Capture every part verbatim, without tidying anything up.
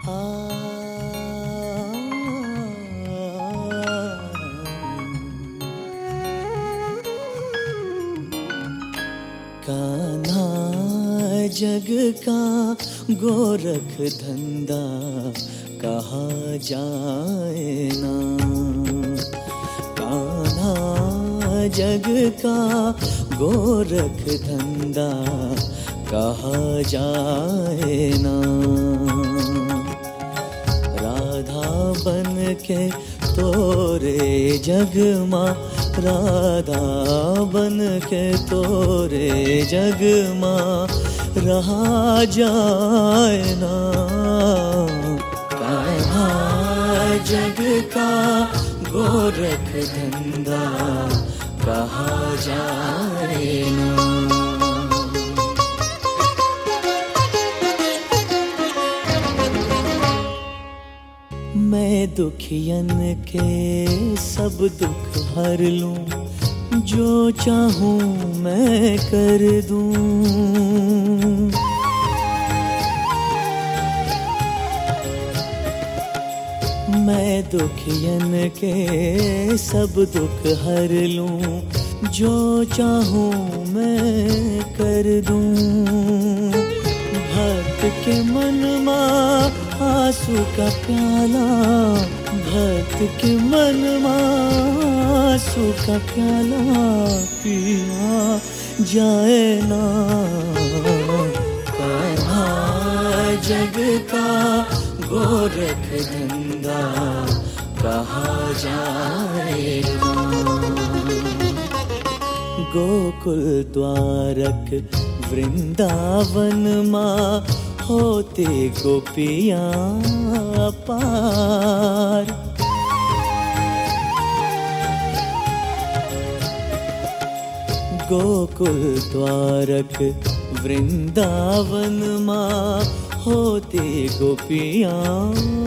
कान्हा जग का गोरख धंधा कहा जाए ना, कान्हा जग का गोरख धंधा कहा जाए ना। राधा बन के तोरे जगमा, राधा बन के तोरे जगमा रहा जाए ना। कान्हा जग का गोरख धंधा कहा जाए ना। मैं दुखियन के सब दुख हर लूं, जो चाहूं मैं कर दूं। मैं दुखियन के सब दुख हर लूं, जो चाहूं मैं कर दूं। भक्त के मन में आंसू का प्याला, भक्त के मन में आंसू का प्याला पिया जाए ना। कान्हा जग का गोरख धंधा कहा जाए ना। गोकुल द्वारक वृंदावन माँ होते गोपियाँ पार। गोकुल द्वारक वृंदावन माँ होते गोपियाँ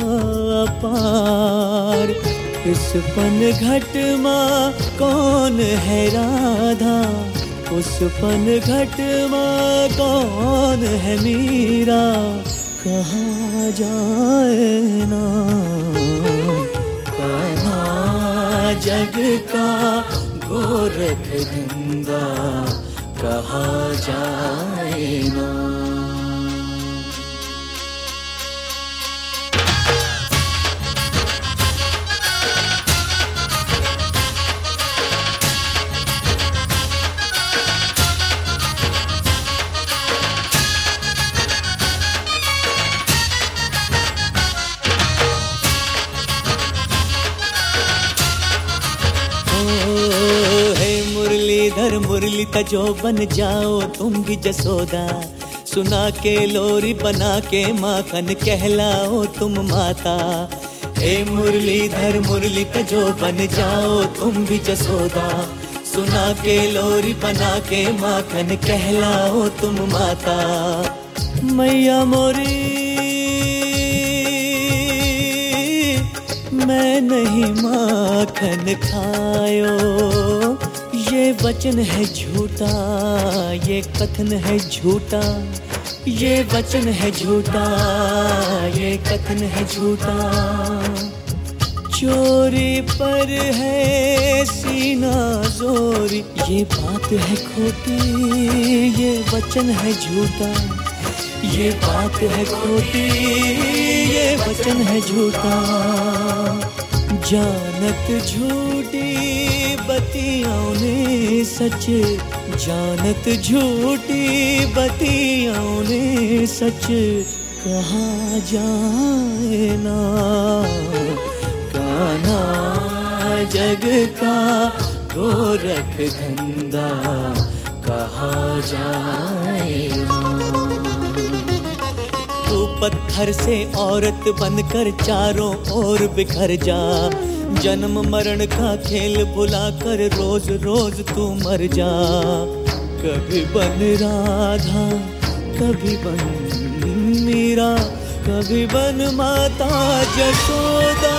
पार। इस पन घट माँ कौन है राधा, उस पन घट माँ कौन है मीरा, कहाँ जाए ना। कान्हा जग का गोरख धंधा कहाँ जाए ना। मुरलीधर मुरली तजो बन जाओ तुम भी जसोदा, सुना के लोरी बना के माखन कहलाओ तुम माता। हे मुरलीधर मुरली तजो बन जाओ तुम भी जसोदा, सुना के लोरी बना के माखन कहलाओ तुम माता। मैया मोरी मैं नहीं माखन खायो, ये वचन है झूठा, ये कथन है झूठा, ये वचन है झूठा, ये कथन है झूठा। चोरी पर है सीना जोरी, ये बात है खोटी, ये वचन है झूठा, ये बात है खोटी, ये वचन है झूठा। जानत झूठी बतियों ने सच, जानत झूठी बतियों ने सच, कहा जाए ना। कान्हा जग का गोरख धंधा कहा जाए ना। तू पत्थर से औरत बनकर चारों ओर बिखर जा, जन्म मरण का खेल भुलाकर रोज रोज तू मर जा। कभी बन राधा, कभी बन मीरा, कभी बन माता जसोदा।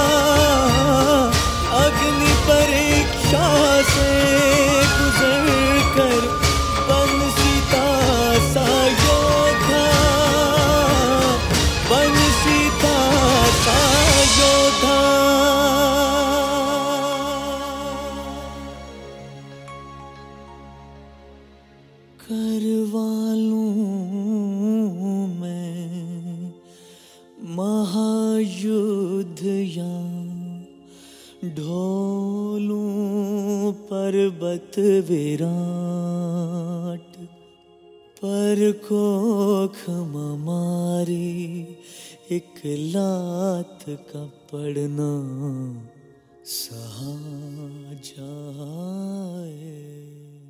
अग्नि परीक्षा से गुजर कर बन सीता सा योद्धा, बन सीता युद्ध या ढोलूं पर्वत विराट, पर कोख मारी एक लात का पड़ना सहा जाए।